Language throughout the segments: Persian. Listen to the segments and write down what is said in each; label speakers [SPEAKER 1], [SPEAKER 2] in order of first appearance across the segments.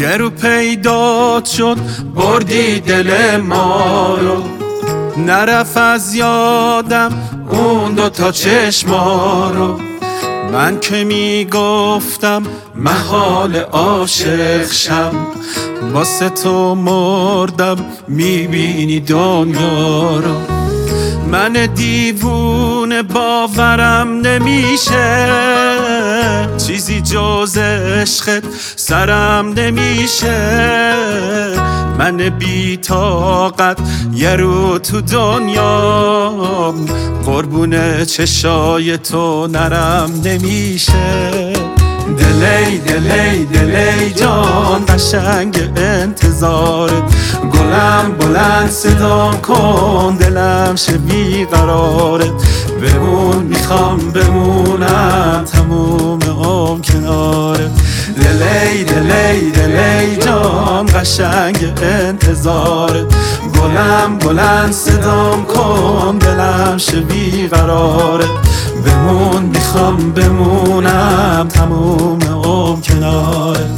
[SPEAKER 1] یه رو پیدا شد بردی دل ما رو، نرفت از یادم اون دوتا چشما رو. من که میگفتم محال عاشق شم، واسه تو مردم میبینی دنیا رو. من دیوونه باورم نمیشه، چیزی جز عشقت سرم نمیشه. من بی طاقت یه رو تو دنیا، قربون چشای تو نرم نمیشه. دلی دلی دلی جان قشنگ انتظارت، گلم بلند صدام کن دلم شه بیقرارت. بمون میخوام بمونم تموم عمر کنارت. دلی دلی دلی جان قشنگ انتظارت، گلم بلند صدام کن دلم شه بیقرارت. بمون میخوام بمونم تموم عمر کنارت.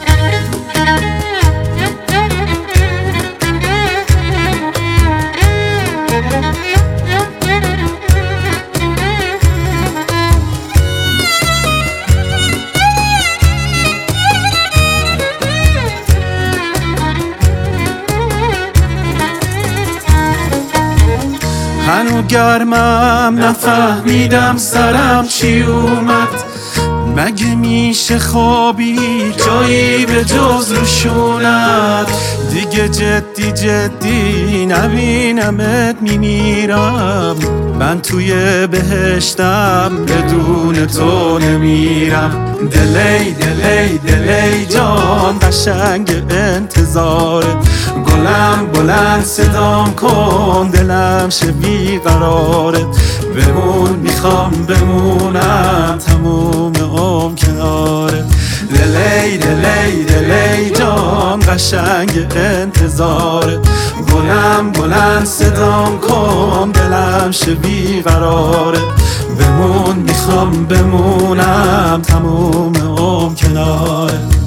[SPEAKER 1] هنو گرمم نفهمیدم سرم چی اومد، مگه میشه خوابی جایی به جز روشونت. دیگه جدی جدی نبینمت میمیرم، من توی بهشتم بدون تو نمیرم. دلی دلی دلی جان قشنگ انتظارت، گلم بلند صدام کن دلم شه بیقرارت. بمون میخوام بمونم تموم عمر کنارت. دلی دلی دلی جان قشنگ انتظارت، گلم بلند صدام کن دلم شه بیقرارت. بمون میخوام بمونم تموم عمر کنارت.